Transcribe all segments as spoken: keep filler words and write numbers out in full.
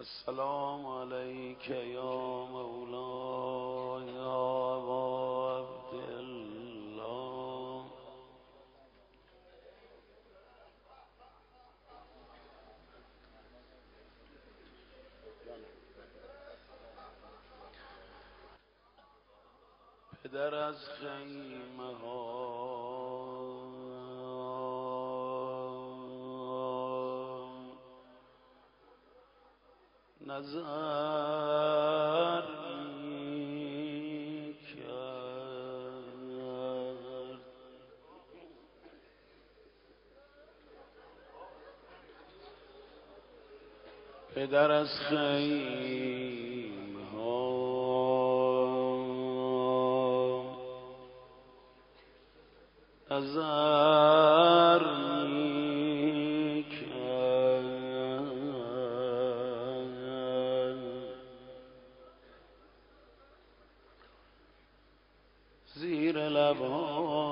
السلام علیک یا مولا یا ابا عبدالله. پدر از خیمه ها نظر می کرد، پدر از خیمه ها نظر می کرد، زیر لبها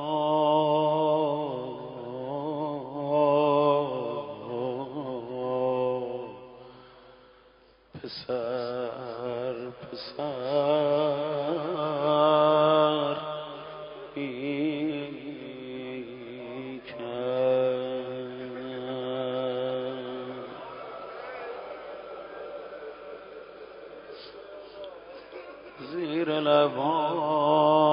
پسر پسر می کرد، زیر لبها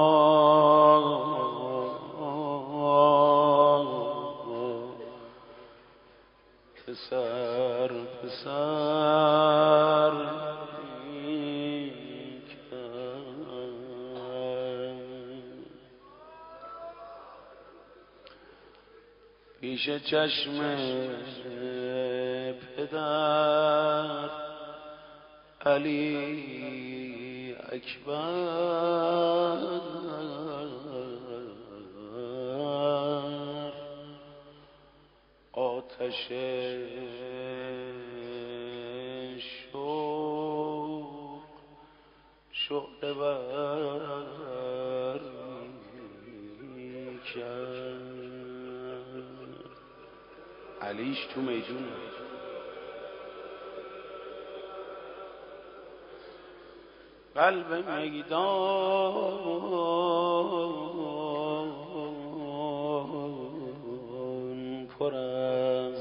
پسر پسر می کرد. پیش چشم پدر علی اکبر آتش شوق شعله ور می کرد. علیش تو میدون قلب میدان پر از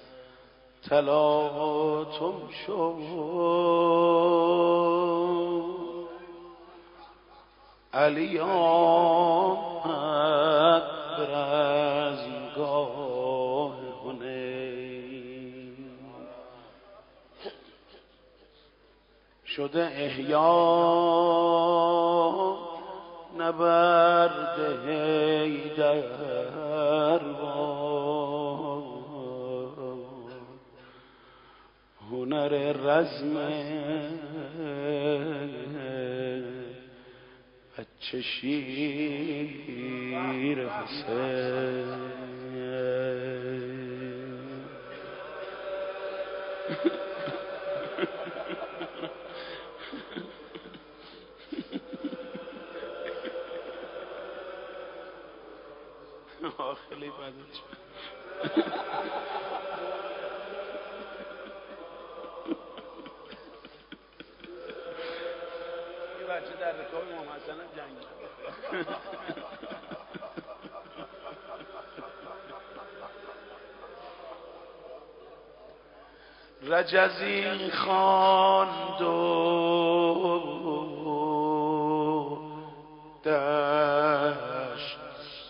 تلاطم شد. علی آمد به رزمگاه حنین، شده احیا نبرد حیدر با هنر رزم بچه شیر حسین. خیلی بده این بچه در رکاب امام حسن جنگی. رجزی خواند و دشت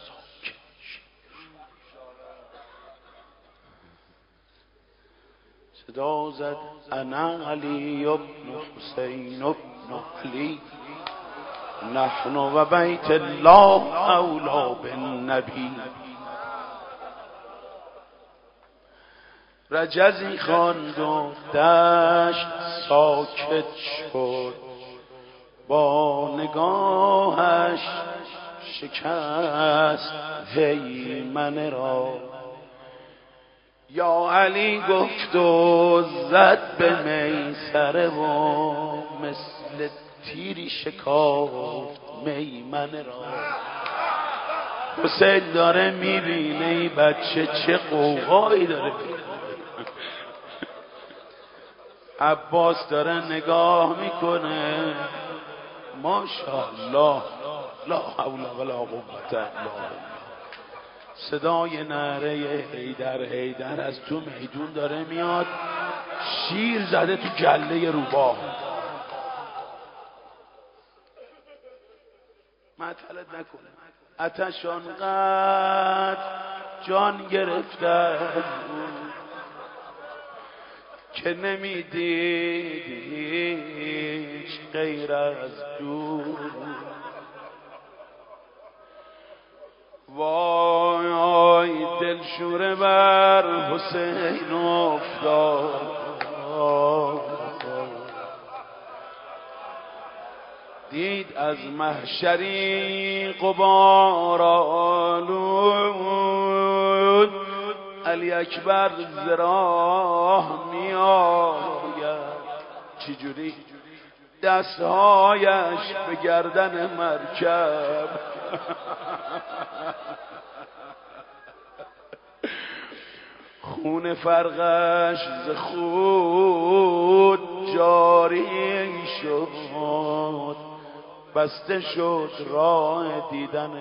صدا زد انا علی ابن حسین ابن علی نحن و بیت الله اولا بالنبی. رجزی خواند و دشت ساکت شد، با نگاهش شکست هیمنه را. یا علی گفت و زد به میسره و مثل تیری شکافت میمنه را. حسین داره میبینه این بچه چه قوقایی داره. عباس داره نگاه میکنه، ماشاءالله لا حول ولا قوت الا بالله. صدای نعره حیدر حیدر از تو میدون داره میاد، شیر زده تو گله روباه. معطلت نکنه. آتش آنقدر جان گرفتن که نمیدید هیچ غیر از دور. وای دلشوره بر حسین افتاد، دید از محشری غبار آلود، علی اکبر ز راه می آید. چجوری؟ دستهایش به گردن مرکب، خون فرقش ز خود جاری شد، بسته شد راه دیدن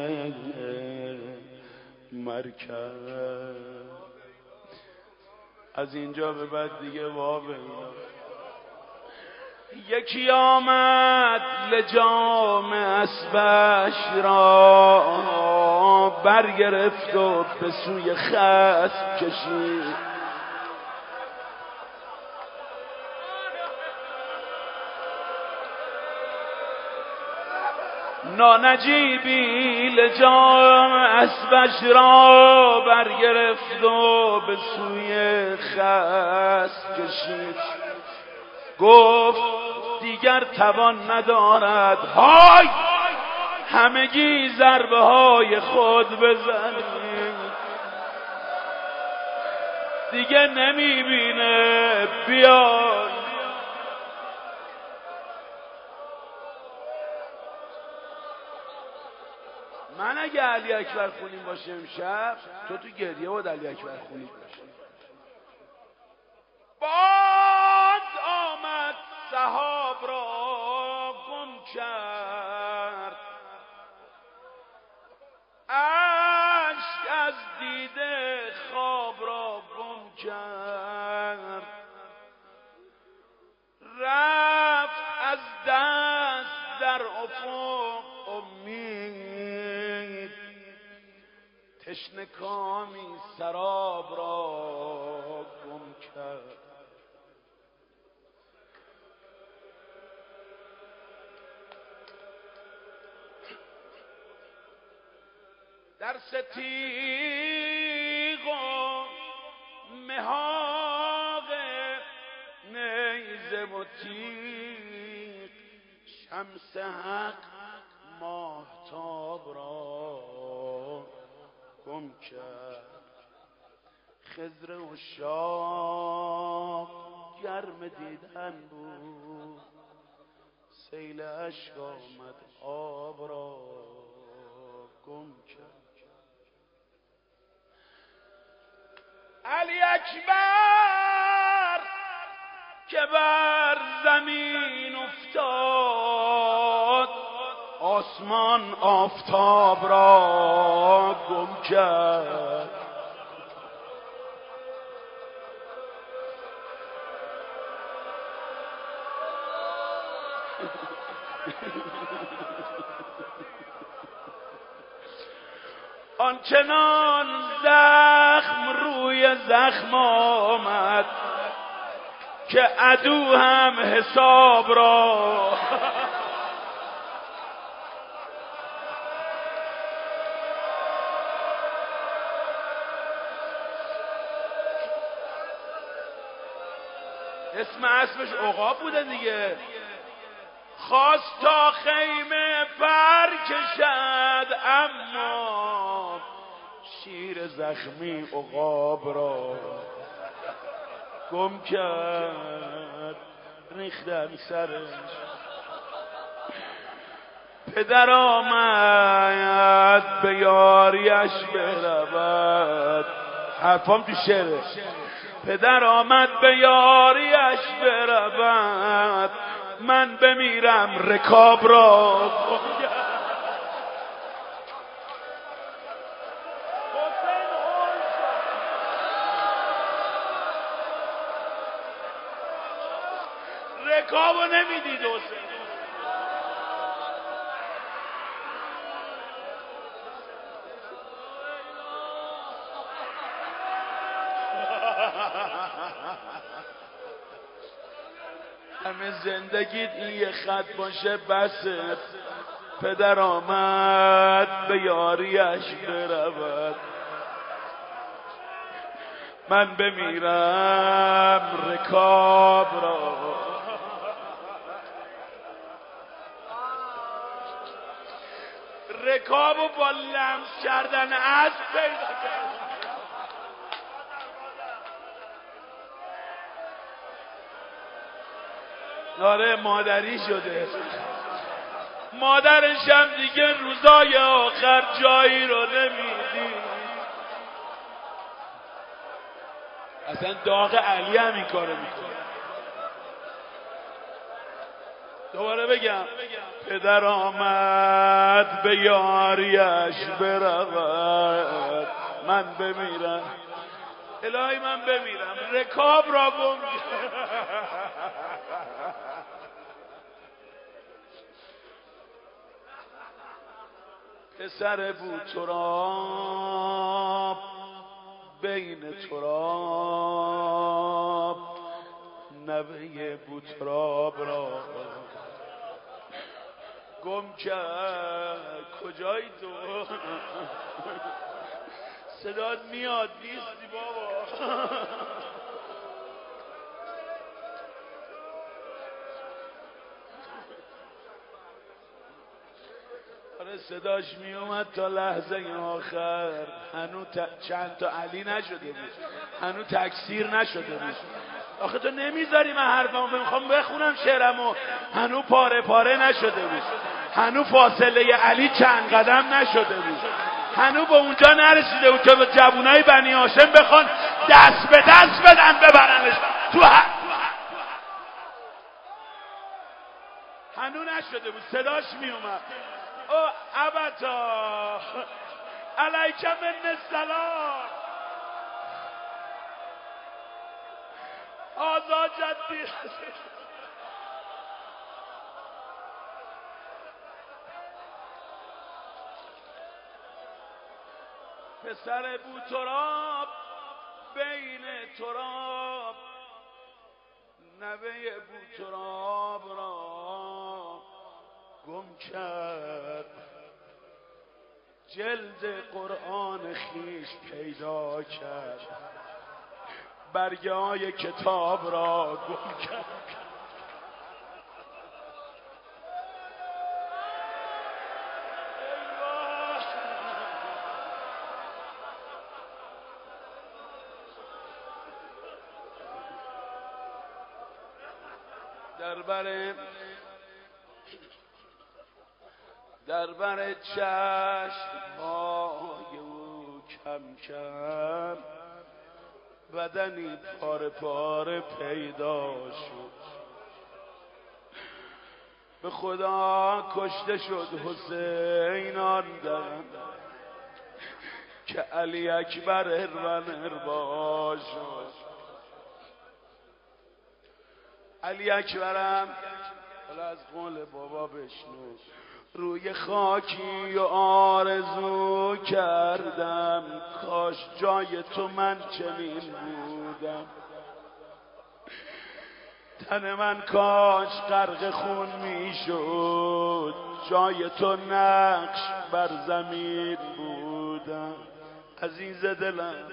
مرکب. از اینجا به بعد دیگه واقعا یکی آمد لجام اسبش را، برگرفت و به سوی خصم کشید. نانجیبی لجام اسبش را برگرفت و به سوی خصم کشید. گفت دیگر توان ندارد، های همگی ضربه های خود بزنید، دیگه نمیبینه. بیار من اگه علی اکبر خونیم باشه امشب، تو تو گریه بود علی اکبر خونیم باشه. باد آمد سحاب را گم کرد، اشک از دیده خواب را گم کرد، رفت از دست در افق امید، تشنه کامی سراب را گم کرد. در ستیغ و مهاق نیزه و تیغ، شمس حق ماهتاب را گم کرد. خضر عشاق گرم دیدن بود، سیل اشک آمد آب را گم کرد. علی اکبر که بر زمین افتاد، آسمان آفتاب را گم کرد. آنچنان زخم روی زخم آمد که عدو هم حساب را اسم اسمش عقاب بوده دیگه. خواست تا خیمه پر کشد، اما شیر زخمی عقاب را گم کرد. ریختن سرش. پدر آمد به یاریش برود، حرفام تو شعره. پدر آمد به یاریش برود، بمیرم رکاب را رکابو نمیدید حسین همه زندگیت این یه خط باشه بسه پدر آمد به یاریش برود من بمیرم رکاب را رکابو با لمس کردن اسب پیدا کرد آره مادری شده مادرش هم دیگه روزای آخر جایی رو نمیدید اصلا داغ علی هم این کارو میکنه دوباره بگم پدر آمد به یاریش برود من بمیرم الهی من بمیرم رکاب را گم پسر بوتراب بین تراب نوه بوتراب را گم کرد کجایی تو صدات میاد نیستی بابا آره صداش میومد تا لحظه آخر هنو ت... چند تا علی نشده بود هنو تکثیر نشده بود آخه تو نمیذاری من حرفمو میخوام بخونم شعرمو هنو پاره پاره نشده بود هنو فاصله علی چند قدم نشده بود هنو به اونجا نرسیده بود که به جوونای بنی هاشم بخوان دست به دست بدن ببرنش تو ه... هنو نشده بود صداش میومد او ابتا علیک من السلام آزاد جدی پسر بوتراب بین تراب نوه بوتراب را گم کرد جلد قرآن خیش پیدا کرد برگه های کتاب را گم کرد در بر در بر چشم‌های او کم کم بدنی پاره پاره پیدا شد به خدا کشته شد حسین آن دم که علی اکبر اروان اربا شد علی اکبرم حالا از قول بابا بشنو روی خاکی و آرزو کردم کاش جای تو من چنین بودم تن من کاش غرق خون میشد جای تو نقش بر زمین بودم عزیز دلم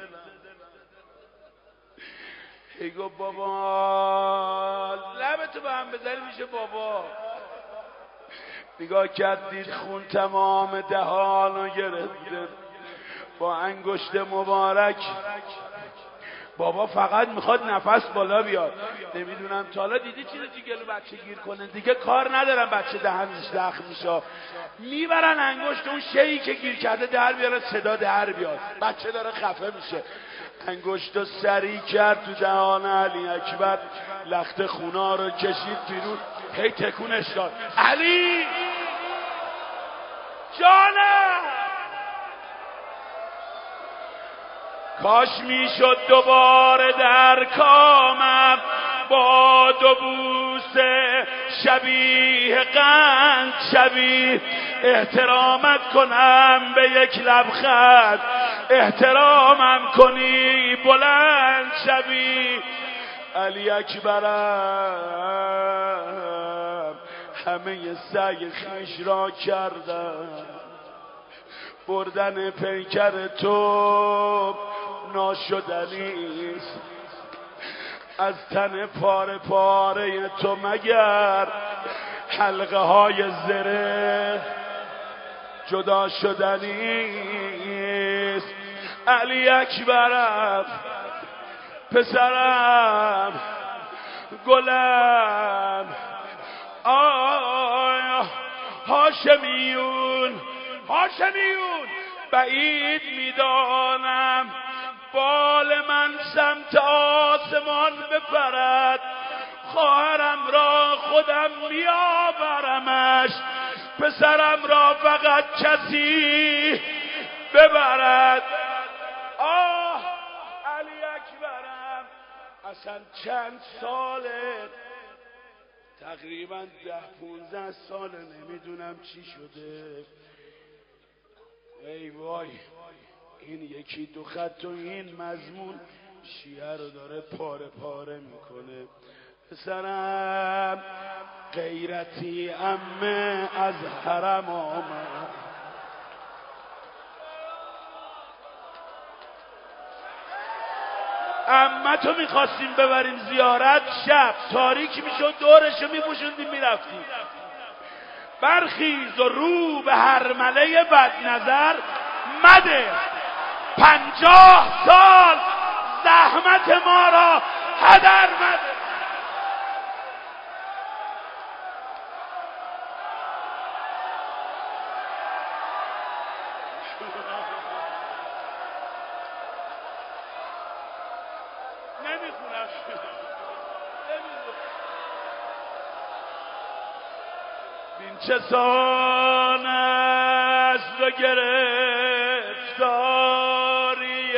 ایگو بابا لبتو به هم بزنی میشه بابا نگاه کردید خون تمام دهانو گرفته با انگشت مبارک بابا فقط میخواد نفس بالا بیاد. نمیدونم تا حالا دیدی چیزی تو گلو بچه گیر کنه؟ دیگه کار ندارن بچه دهنش زخم میشه، میبرن انگشت اون شیئی که گیر کرده در بیاره، صدا در بیاد، بچه داره خفه میشه. انگشتو سری کرد تو دهان علی اکبر، لخت خونا رو کشید بیرون، هی تکونش داد. علی جانم، کاش میشد دوباره در کامم با دو بوسه شبیه قند، شبیه احترامت کنم به یک لبخند، احترامم کنی بلند شبیه علی اکبرم. همه سعی خویش را کردم، بردن پیکر تو ناشدنیست، از تن پاره پاره تو مگر حلقه های زره جدا شدنیست. علی اکبرم، پسرم، گلم، آیا هاشمیون، هاشمیون. بعید میدانم بال من سمت آسمان بپرد، خواهرم را خودم میآورمش، پسرم را فقط کسی ببرد. آه علی اکبرم، اصلا چند ساله، تقریبا ده پونزده ساله، نمیدونم چی شده. ای وای، این یکی دو خط و این مضمون شیعه رو داره پاره پاره میکنه. پسرم غیرتی عمه از حرم آمد، عمه تو میخواستیم ببریم زیارت، شب تاریک میشد دورشو میپوشوندیم میرفتیم. برخیز و رو به هرمله بد نظر مده، پنجاه سال زحمت ما را هدر مده. نمیخونم بین چه سان است و گرفتاری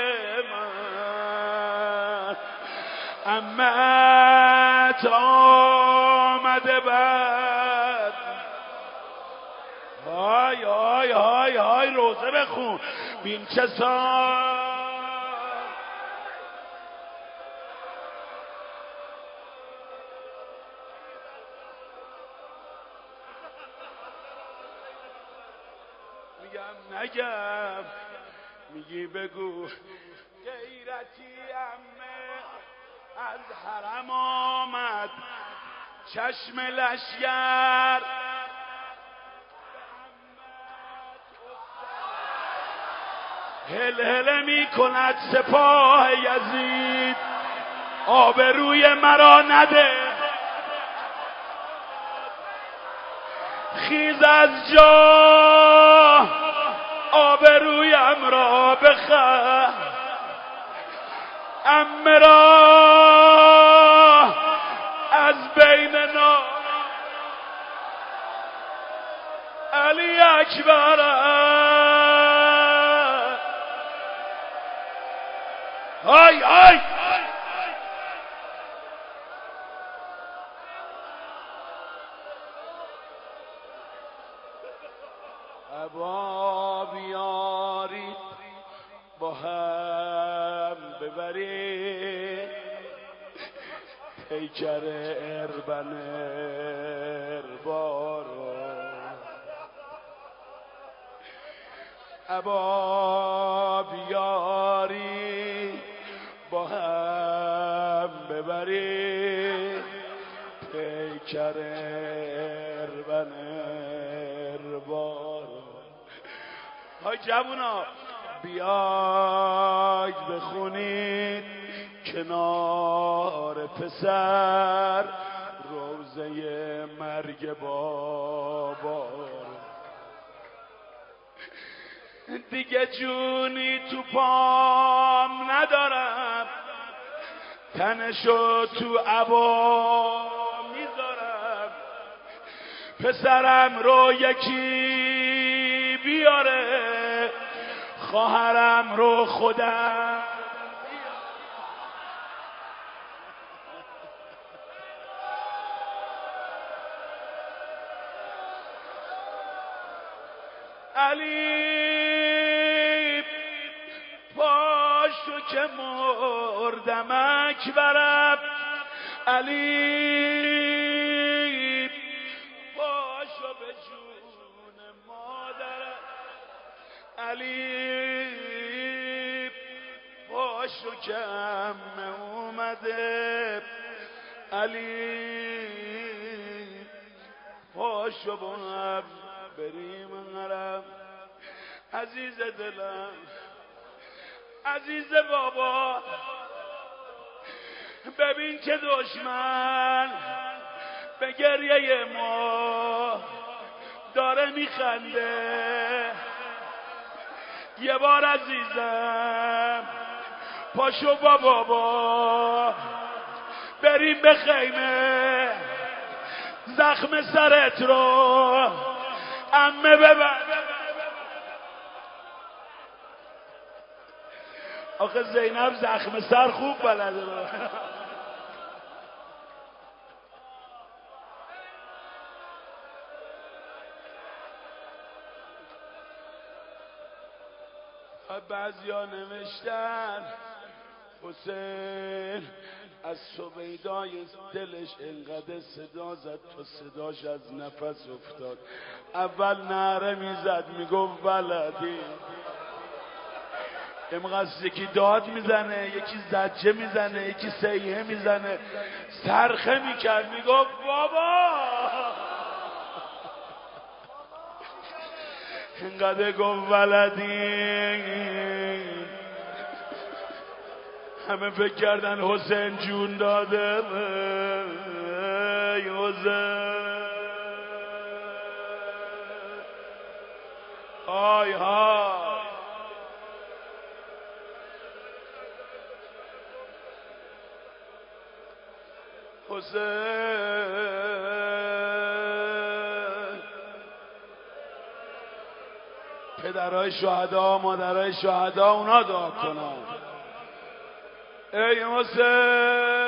من، عمت آمده بد. های های های های روزه بخون. بین چه سان میگم نگم، میگی بگو. غیرتی عمه از حرم آمد، چشم لشگر هل هل می کند سپاه یزید، آبروی مرا نده، خیز از جا آبرویم را بخر، عمه را از بین نا علی اکبر. های های ابا بیارید با هم ببرید پیکر اربن اربارو، ابا بیارید با هم ببرید پیکر اربن اربارو. های جوونا بیاید بخونید کنار پسر روزه مرگ بابا دیگه جونی تو پام ندارم تنشو تو عبا میذارم پسرم رو یکی بیاره خواهرم رو خودم علی پاشو که مردم اکبرم علی پاشو به جون مادرم علی پاشو که عمه اومده علی پاشو با هم بریم هرم عزیز دلم عزیز بابا ببین که دشمن به گریه ما داره میخنده یه بار عزیزم پاشو با بابا بریم به خیمه زخم سرت رو عمه ببر آخه زینب زخم سر خوب بلده بعضیا نوشتن حسین از سویدای دلش انقدر صدا زد تا صداش از نفس افتاد اول نعره میزد میگفت ولدی امقدر یکی داد میزنه یکی زجه میزنه یکی سیحه میزنه صرخه میکرد میگفت بابا اینقدر گفت ولدی همه فکر کردن حسین جون داده ای حسین آی های حسین پدرای شهدا مادرای شهدا اونا دعا کنن ای حسین